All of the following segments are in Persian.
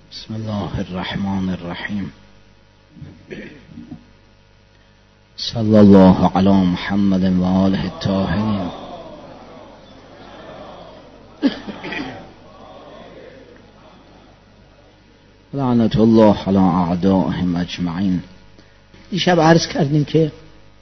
بسم الله الرحمن الرحیم. صلی الله علی محمد و آله الطاهرین. لعنت الله علی اعدائهم اجمعین. دیشب عرض کردیم که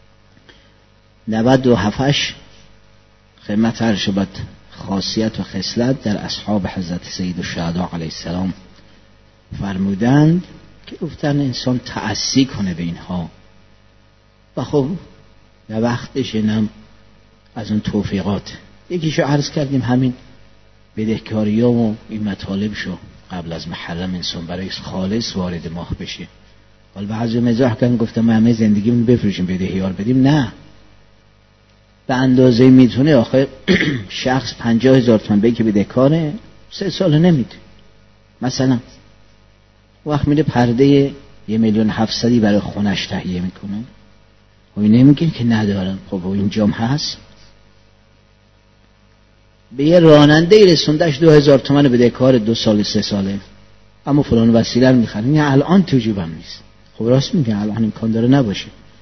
97 خدمت عرض شد خاصیت و خصلت در اصحاب حضرت سید الشهدا علیه السلام فرمودند که گفتن انسان تأسی کنه به اینها و خب در وقتش اینم از اون توفیقات. یکیشو عرض کردیم همین بدهکاری ها و این مطالب شو قبل از محرم انسان برای خالص وارد ماه بشه. حالا بعضی مزاح کردن گفتم ما همه زندگیمون بفروشیم بدهیار بدیم. نه، به اندازه میتونه. آخه شخص 50,000 تومان بگه که بدهکاره 3 سال نمیده. مثلا وقت میره پرده 1,700,000 برای خونش تهیه میکنه و این نمیگه که ندارم. خب اینجام هست. به یه راننده رسوندش 2,000 تومان بدهکار 2 سال 3 ساله، اما فلان وسیله رو میخره. این الان تو جیبم نیست. خب راست میگه، الان امکان داره نباشه.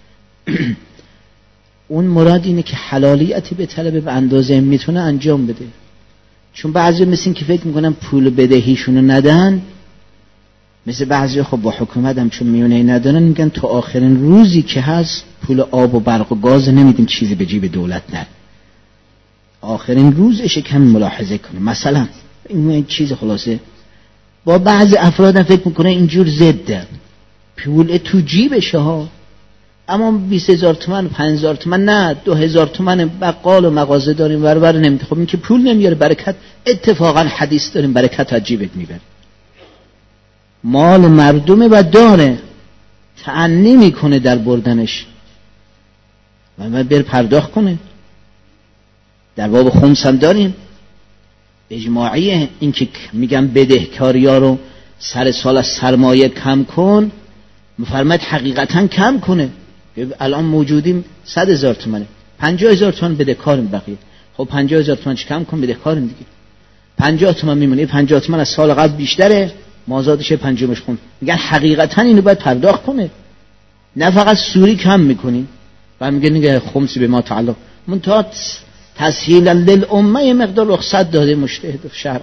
اون مراد اینه که حلالیتی به طلب به اندازه میتونه انجام بده. چون بعضی مثل که فکر میکنن پول بدهیشونو ندن، مثل بعضی خب با حکومت هم چون میونه ندارن میگن تا آخرین روزی که هست پول آب و برق و گاز نمیدیم چیزی به جیب دولت نه. آخرین روزش کم ملاحظه کنه. مثلا این چیز خلاصه با بعضی افراد فکر میکنه اینجور ضده، پول تو جیبشه ها، اما 20,000 تومان 5,000 تومان نه 2,000 تومان بقال و مغازه داریم ورور نمیده. خب این که پول نمیاره برکت. اتفاقا حدیث داریم برکت از جیبت میبره. مال مردمه و داره تعنی میکنه در بردنش و باید بر پرداخت کنه. در باب خمس هم داریم اجماعیه این که میگم بدهکاری ها رو سر سال از سرمایه کم کن، مفرمت حقیقتا کم کنه. الان موجودیم 100,000 تومانه، 50,000 تومان بدهکاریم بقیه. خب 50,000 تومان کم کن بدهکاریم دیگه. 50 تومان میمونه، 50 تومان از سال قبل بیشتره، مازادش 50مش خون. میگن حقیقتا اینو باید پرداخت کنه، نه فقط سوری کم میکنیم و میگه خمسی به ما تعلق. منتها تسهیلا للامه یه مقدار رخصت داده مجتهد شرع.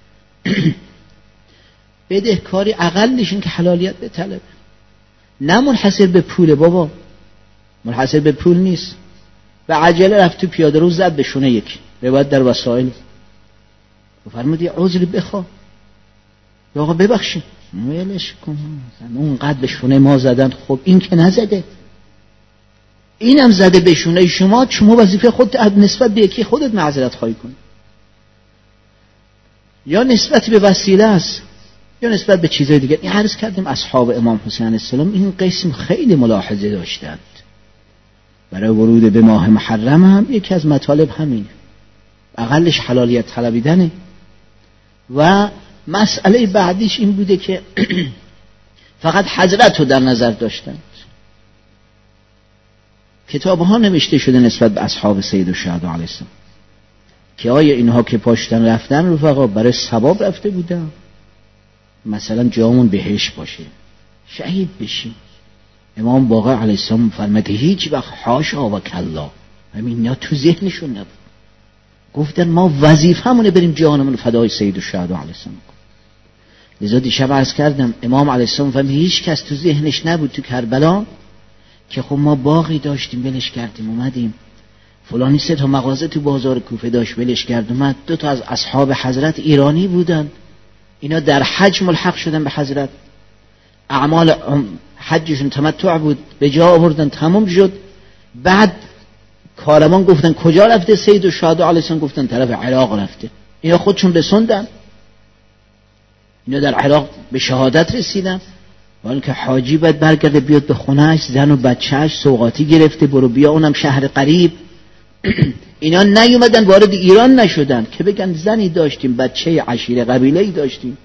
بدهکاری اقلش این که حلالیت به طلب، نه منحصر به پوله بابا، منحصر به پول نیست. و عجله رفت تو پیاده رو زد به شونه یک روایت در وسائل و فرمود یه عذری بخوا یا آقا ببخشید ولش کن، اونقدر به شونه ما زدن. خب این که نزده، اینم زده به شونه شما وظیفه خود نسبت به یکی خودت معذرت خواهی کن. یا نسبت به وسیله است یا نسبت به چیزای دیگه. این عرض کردیم اصحاب امام حسین علیه السلام این قسم خیلی ملاحظه داشتند. برای ورود به ماه محرم هم یکی از مطالب همینه، اقلش حلالیت طلبیدنه. و مسئله بعدیش این بوده که فقط حضرت رو در نظر داشتند. کتاب ها نوشته شده نسبت به اصحاب سید الشهدا علیه السلام که آیا اینها که پاشتن رفتن رفقا برای ثواب رفته بودن، مثلا جامون بهش باشه شهید بشیم. امام باقر علیه السلام فرموده هیچ وقت حاشا و کلا، همین تو ذهنشون نبود. گفتن ما وظیفه‌مونه بریم جانمون فدای سید الشهدا علیه السلام. لذا دیشب عرض کردم امام علیه السلام فرمود هیچ کس تو ذهنش نبود تو کربلا که خب ما باغی داشتیم ولش کردیم اومدیم، فلانی 3 تا مغازه تو بازار کوفه داشت ولش کرد اومد. 2 تا از اصحاب حضرت ایرانی بودن، اینا در حج ملحق شدن به حضرت، اعمال حجشون تمتع بود به جا آوردن تمام شد. بعد کارمان گفتن کجا رفته سید الشهدا علیه السلام؟ گفتن طرف عراق رفته. اینا خودشون رسوندن، اینا در عراق به شهادت رسیدن. ولی که حاجی باید برگرده بیاد به خونهش، زن و بچهش سوغاتی گرفته برو بیا، اونم شهر قریب. اینا نیومدن وارد ایران نشدن که بگن زنی داشتیم بچه عشیره قبیله‌ای داشتیم.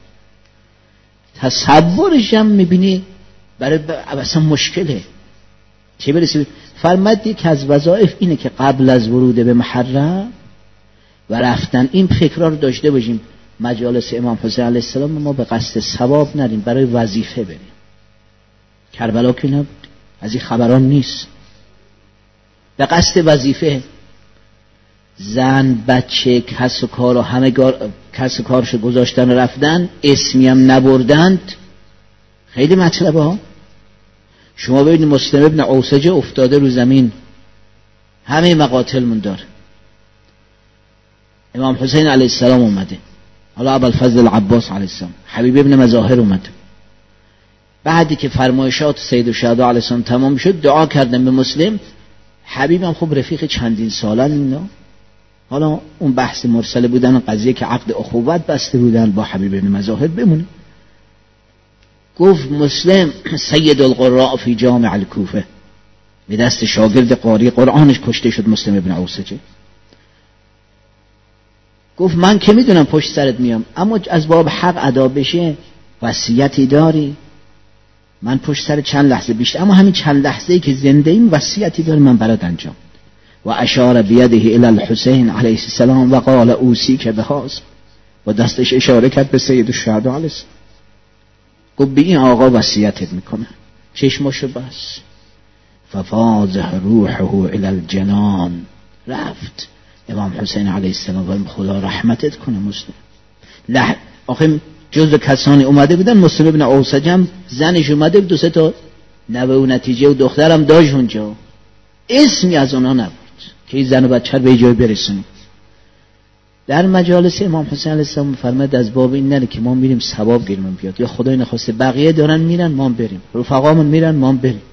تصورش هم میبینی برای اصلا مشکله. چه برسید فرمد یک از وظایف اینه که قبل از ورود به محرم و رفتن این فکرها رو داشته باشیم. مجالس امام حسین علیه السلام ما به قصد ثواب نریم، برای وظیفه بریم. کربلا که نبود، از این خبران نیست. به قصد وظیفه، زن، بچه، کس و کار و همه کس و کارشو گذاشتن و رفتن، اسمی هم نبردند. خیلی مطلبه ها. شما ببینید مسلم ابن اوسجه افتاده رو زمین، همه مقاتل من داره. امام حسین علیه السلام اومده، حالا ابوالفضل العباس علیه السلام، حبیب ابن مظاهر اومده. بعدی که فرمایشات سید الشهدا علیه السلام تمام شد، دعا کردن به مسلم. حبیب هم خب رفیق چندین سالن اینا، حالا اون بحث مرسله بودن، قضیه که عقد اخوت بسته بودن با حبیب ابن مظاهر بمونه. گفت مسلم سید القراء فی جامع الکوفه، به دست شاگرد قاری قرآنش کشته شد مسلم ابن اوسجه. گفت من که میدونم پشت سرت میام، اما از باب حق ادا بشه وصیتی داری؟ من پشت سر چند لحظه بیشتر، اما همین چند لحظه‌ای که زنده ایم وصیتی داری من برات انجام. و اشار بیده الی الحسین علیه السلام و قال اوصیک بهذا، با دستش اشاره کرد به سید الشهدا علیه السلام. گفت به این آقا وصیتت میکنه. چشماشو بس. ففاضح روحه الی الجنان، رفت. امام حسین علیه السلام خدا رحمتت کنه مسلم. آخه جزو کسانی اومده بودن، مسلم ابن اوسجم زنش اومده بود، 2-3 تا نوه و نتیجه و دخترم داشت اونجا، اسمی از اونا نبود که این زن و بچه رو به جای برسونیم. در مجالس امام حسین علیه السلام فرمود از باب این نره که ما میریم ثواب گیرمون بیاد، یا خدای نخواسته بقیه دارن میرن ما بریم، رفقامون میرن ما بریم،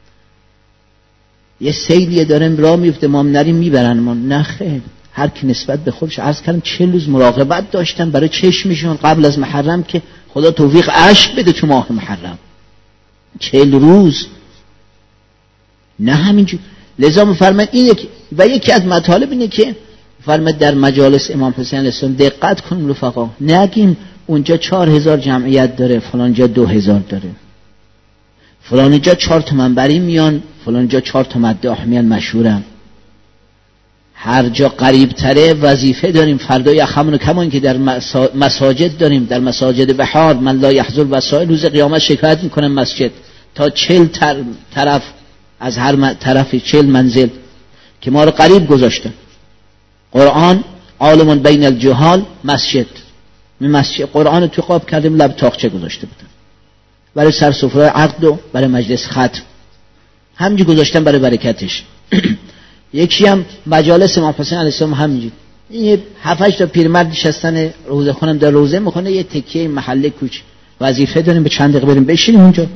یه سیلیه دارن راه میفته ما نریم میبرن ما. نه خیر، هر کی نسبت به خودش. عرض کردم 40 روز مراقبت داشتن برای چشمشون قبل از محرم که خدا توفیق اشک بده تو ماه محرم. 40 روز نه همینجور. لذا میفرماید اینه که و یکی از مطالب اینه که فرماید در مجالس امام حسین علیه السلام دقت کنیم رفقا، نگیم اونجا 4000 جمعیت داره، فلان جا 2000 داره، فلان جا 4 تا منبری میان، فلان جا 4 تا مداح میان مشهورن. هر جا قریب تره وظیفه داریم. فردا یخمون کمان که در مساجد داریم، در مساجد بحار من لا یحضر وسائل، روز قیامت شکایت میکنن مسجد تا 40 طرف از هر طرف 40 منزل که ما رو قریب گذاشتن. قرآن عالم بین الجهال، مسجد قرآن تو قاب کردیم لب تاقچه گذاشته بودن برای سر سفره عقد و برای مجلس ختم، همینجور گذاشتن برای برکتش. یکی هم مجالس امام حسین علیه السلام همینجور، این 7-8 تا پیرمرد نشستن روزه خونم در روزه میخونه، یه تکیه محله کوچ، وظیفه داریم به چند دقیقه بریم بشینیم اونجا.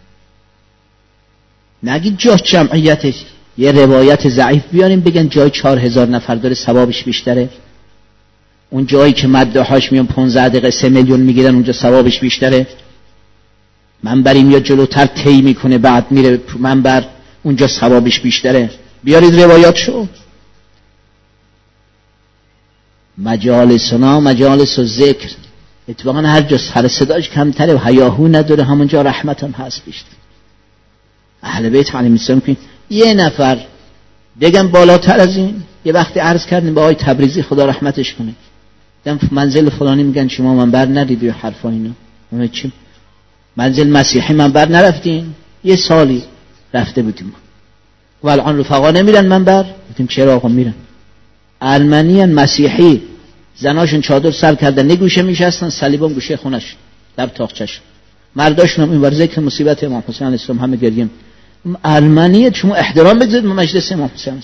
نگید جا جمعیتش، یه روایت ضعیف بیاریم بگن جای 4000 نفر داره ثوابش بیشتره، اون جایی که مداحاش میان 15 دقیقه 3 میلیون میگیرن اونجا ثوابش بیشتره. منبری میاد جلوتر طی میکنه بعد میره منبر، اونجا ثوابش بیشتره. بیارید روایات شو. مجالسنا مجالس و ذکر، اتفاقا هر جا سر صداش کمتره و هیاهو نداره همونجا رحمت هم هست بیشتر. اهل بیت علیهم السلام که یه نفر بگم بالاتر از این، یه وقتی عرض کردیم به آقای تبریزی خدا رحمتش کنه، دم منزل فلانی میگن شما منبر ندید یا حرفا اینا، اون چی منزل مسیحی منبر نرفتین؟ یه سالی رفته بودیم و الان رفقا نمیرن منبر. گفتیم چرا آقا میرن؟ ارمنیان مسیحی، زناشون چادر سر کردن نگوشه میشستن، صلیبان گوشه خونش در تاقچش، مرداشون هم اینور ذکر مصیبت امام حسین علیه السلام همه گریم. ارمنیه شما احترام بذارید به مجلس امام حسین،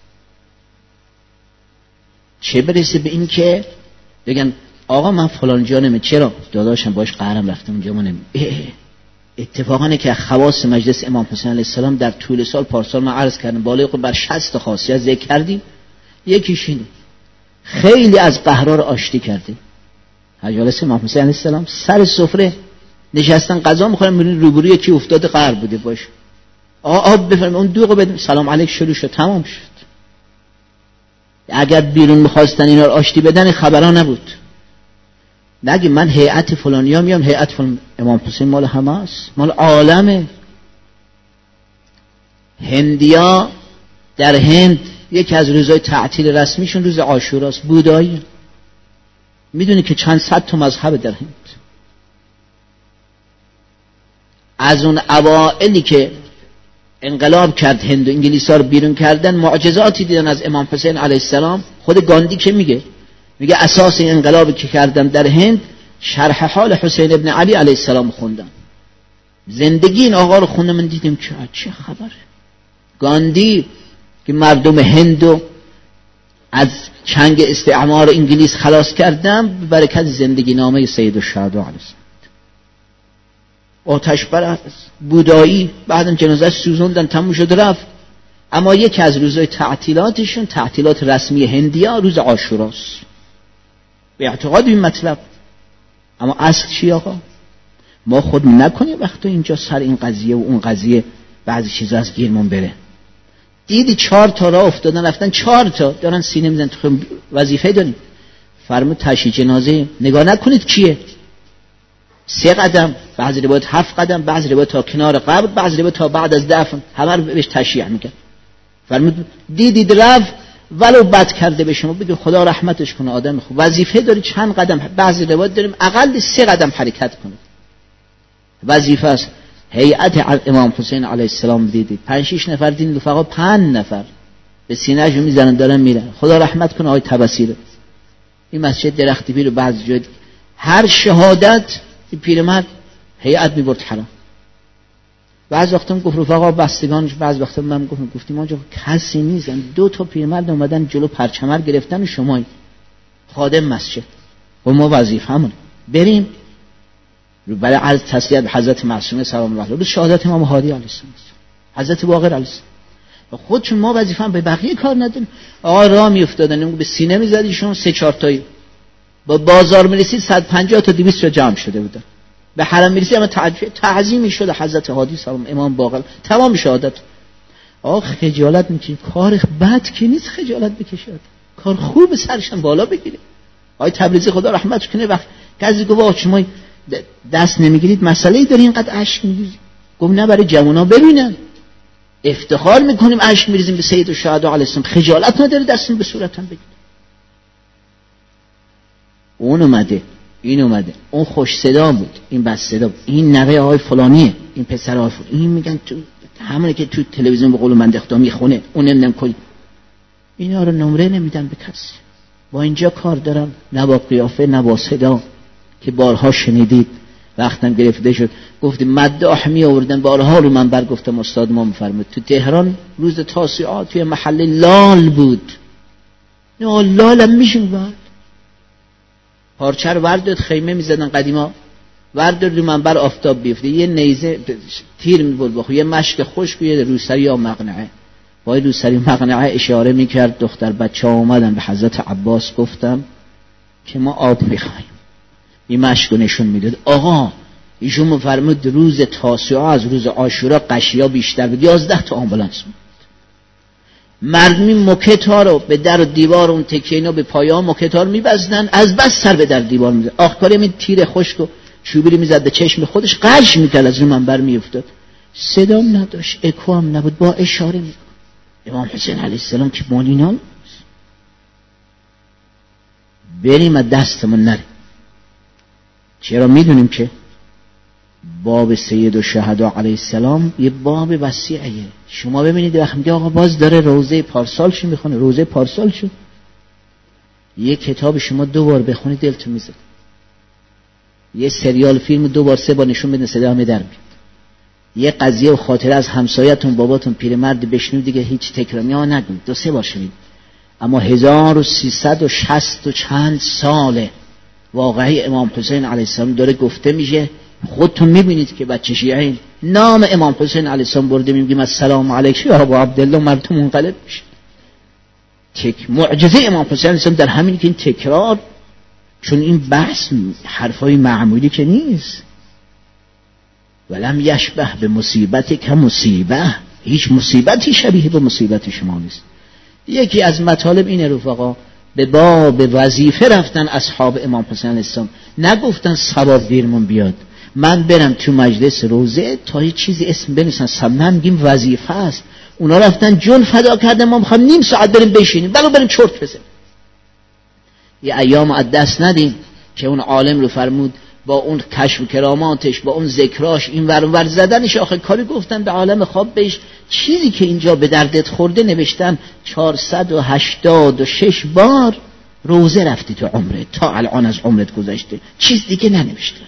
چه برسه به این که بگن آقا من فلان جا نمی، چرا داداشم باش قهرم رفتم اونجا ما نمی. اتفاقا که خواص مجلس امام حسین علیه السلام در طول سال پارسال من عرض کردم بالای بر 60 خاصیت ذکر کردیم، یکیش اینه خیلی از قهرا رو آشتی کرده. مجلس امام حسین علیه السلام سر سفره نشستن غذا میخورن، میرین روبروی کی افتاده قهر بوده باش، آب بفرمایید اون دوغو بده، سلام علیک شروع شد تمام شد. اگر بیرون میخواستن اینا رو آشتی بدن خبرها نبود. نگی من هیئت فلانیا میام، هیئت فلان امام حسین مال همه است، مال عالمه. هندیا در هند یکی از روزهای تعطیل رسمیشون روز عاشوراست، بودایی. میدونی که چند صد تا مذهب در هند. از اون اوائلی که انقلاب کرد هند و انگلیس‌ها رو بیرون کردن، معجزاتی دیدن از امام حسین علیه السلام. خود گاندی که میگه اساس این انقلابی که کردم در هند شرح حال حسین ابن علی علیه السلام خوندم. زندگی این آقا رو خوندم، من دیدم که چه خبره. گاندی که مردم هندو از چنگ استعمار انگلیس خلاص کردم به برکت زندگی نامه سید الشهدا علیه السلام. آتش پرست بودایی، بعدم جنازه سوزوندن، تموم شد رفت. اما یکی از روزهای تعطیلاتشون، تعطیلات رسمی هندیا، روز عاشوراست به اعتقاد این مطلب. اما اصل چی آقا؟ ما خود نکنیم وقتی اینجا سر این قضیه و اون قضیه بعضی چیزا از گیرمون بره. دیدی 4 تا راه افتادن رفتن، 4 تا دارن سینه میزنن تو وظیفه داریم. فرمود تشییع جنازه نگاه نکنید کیه، 3 قدم، بعضی روایت 7 قدم، بعضی روایت تا کنار قبر، بعضی روایت تا بعد از دفن، همه رو بهش تشییع میکنن. فرمود دیدید رفت ولو بد کرده به شما بگید خدا رحمتش کنه، آدم خوب. وظیفه داری چند قدم، بعضی روایت داریم اقل 3 قدم حرکت کنه، وظیفه است. هیئت امام حسین علیه السلام دیدید 5-6 نفر دین رفقا 5 نفر به سینه‌شون میزنن دارن میرن. خدا رحمت کنه آقای تبصیره. این مسجد درختی پیر بعضی جای هر شهادت این پیرمرد هیئت میبرد حرم. بعض وقتا گفت رفقا بستگانش، بعض وقتا من گفتیم آنجا کسی نیستن، 2 تا پیرمرد اومدن جلو پرچمر گرفتن، شما خادم مسجد و ما وظیفه‌مون بریم برای عرض تسلیت به حضرت معصومه سلام الله علیه، به شهادت امام هادی علیه السلام، حضرت باقر علیه السلام. خودشون ما وظیفه‌ام به بقیه کار نداریم. آقا راه میافتادن به سینه میزدیشون 3-4 تایی. با بازار میرسید 150 تا 200 تا جمع شده بودن. به حرم میرسید اما تعظیمی شده حضرت هادی سلام امام باقر، تمام شهادت. آقا خجالت میکشید، کار بد که نیست خجالت بکشید، کار خوب سرشن بالا بگیره. آقای تبریزی خدا رحمتش کنه وقت کسی گفت شما دست نمیگیرید مسئله‌ای داری اینقدر اشک میریزید، گفت نه برای جوونا ببینن افتخار میکنیم اشک میریزیم به سید الشهدا علیه السلام، خجالت نداره دستون به صورتم بگید. اون اومده این اومده، اون خوش صدا بود این بس صدا بود، این نوه آقای فلانیه این پسر آقای فلان، این میگن تو همونه که تو تلویزیون به قول من دختا میخونه، اون نمیدونم کل اینا رو نمره نمیدن به کسی. با اینجا کار دارم، نه با قیافه نه با صدا که بارها شنیدید. وقتم گرفته شد گفتیم مداح می آوردن بارها رو من برگفتم استاد ما میفرمود تو تهران روز تاسوعا توی محله لال بود، نه لالم میشون بعد پارچه رو ورداد خیمه میزدن قدیما، ورداد رو منبر آفتاب بیفته یه نیزه تیر میبرد بخو یه مشک خشک یه روسری یا مقنعه، با روسری مقنعه اشاره میکرد. دختر بچه ها اومدن به حضرت عباس گفتم که ما آب میخوایم، این مشک رو نشون میداد. آقا ایشون مفرمود روز تاسوعا از روز عاشورا قشیا بیشتر بود، 11 تا آمبولانس بود. مردمی موکتا رو به در و دیوار اون تکینا به پایه‌ها موکتا رو میبزدن، از بس سر به در دیوار میزد. آخرکاری این تیر خشک و چوبی میزد به چشم خودش، قش میکرد از اون منبر میافتاد، صدام نداشت اکو هم نبود، با اشاره میکرد. امام حسین علیه السلام که مولینان بریم از دستمون نره. چرا؟ میدونیم که باب سید الشهدا علیه السلام یه باب وسیعه. شما ببینید وقتی میگه آقا باز داره روزه پارسالشو میخونه، روزه پارسالشو یه کتاب شما 2 بار بخونید دلتون میزد، یه سریال فیلم 2 بار 3 بار نشون بدن صدا همه در میاد، یه قضیه و خاطره از همسایتون باباتون پیرمرد بشنوید دیگه هیچ تکرامی ها نگید، 2-3 بار شنید. اما 1360 و چند ساله واقعی امام حسین علیه السلام داره گفته میشه. خودتون میبینید که بچه شیعه نام امام حسین علیه السلام برده میگیم السلام علیک یا ابو عبدالله، مردم منقلب میشه. معجزه امام حسین علیه السلام در همین که این تکرار، چون این بحث حرفای معمولی که نیست. ولم یشبه به مصیبت که مصیبه، هیچ مصیبتی شبیه به مصیبت شما نیست. یکی از مطالب اینه رفقا، به باب وظیفه رفتن اصحاب امام حسین علیه السلام، نگفتن ثواب گیرمون بیاد من برم تو مجلس روزه تا یه چیزی اسم بنویسن، نه میگیم وظیفه است. اونا رفتن جون فدا کردن، ما میخوام نیم ساعت بریم بشینیم بلو بریم چرت بزنیم. یه ایام از دست ندیم که اون عالم رو فرمود با اون کشف کراماتش، با اون ذکراش، این ور ور زدنش. آخه کاری گفتن به عالم خواب بهش چیزی که اینجا به دردت خورده نوشتن 486 بار روزه رفتی تو عمرت، تا الان از عمرت گذشته، چیز دیگه ننوشته.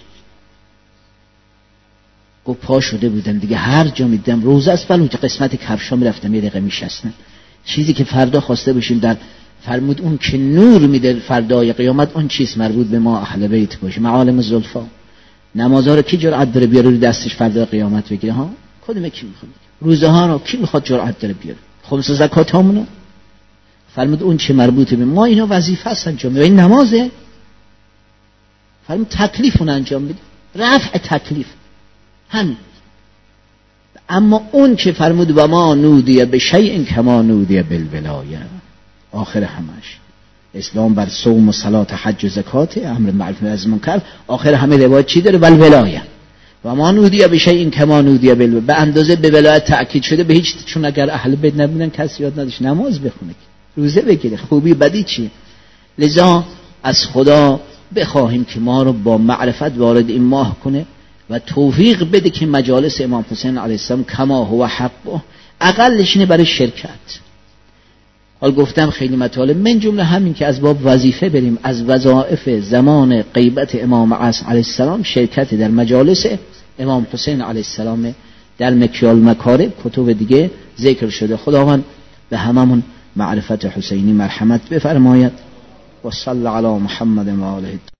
گفت پا شده بودم دیگه، هر جا میدم روزه است، ولی قسمت کفشا میرفتم یه دقیقه میشستم. چیزی که فردا خواسته باشیم در فرمود اون که نور میده فردای قیامت، اون چیز مربوط به ما اهل بیت باشه. معالم زلفا نمازها رو کی جرأت داره بیاره رو دستش فردای قیامت بگیره؟ ها کدومه کی میخواد؟ روزه ها رو کی میخواد جرأت داره بیاره؟ خمس و زکات همونو فرمود اون چه مربوط به ما، اینا وظیفه است انجام بده. این نمازه، فرمود تکلیف اون انجام بده، رفع تکلیف همین. اما اون که فرمود و ما نودیه به شیء کما نودیه بالولایه، آخر همش اسلام بر صوم و صلات حج و زکات، امر معروف و نهی از منکر، آخر همه روایت چی داره؟ بالولایه. و ما نودیه به شیء کما نودیه بالولایه، به اندازه به ولایت تأکید شده به هیچ، چون اگر اهل بیت نبودن کسی یاد نداشت نماز بخونه، روزه بگیره، خوبی بدی چیه؟ لذا از خدا بخواهیم که ما رو با معرفت وارد این ماه کنه و توفیق بده که مجالس امام حسین علیه السلام کما هو حقه، اقلش اینه برای شرکت. حال گفتم خیلی مطالب، من جمله همین که از باب وظیفه بریم، از وظایف زمان غیبت امام عصر علیه السلام شرکت در مجالس امام حسین علیه السلام در مکیال مکارم، کتب دیگه ذکر شده. خداوند به هممون معرفت حسینی مرحمت بفرماید. و صلی علی محمد و آله.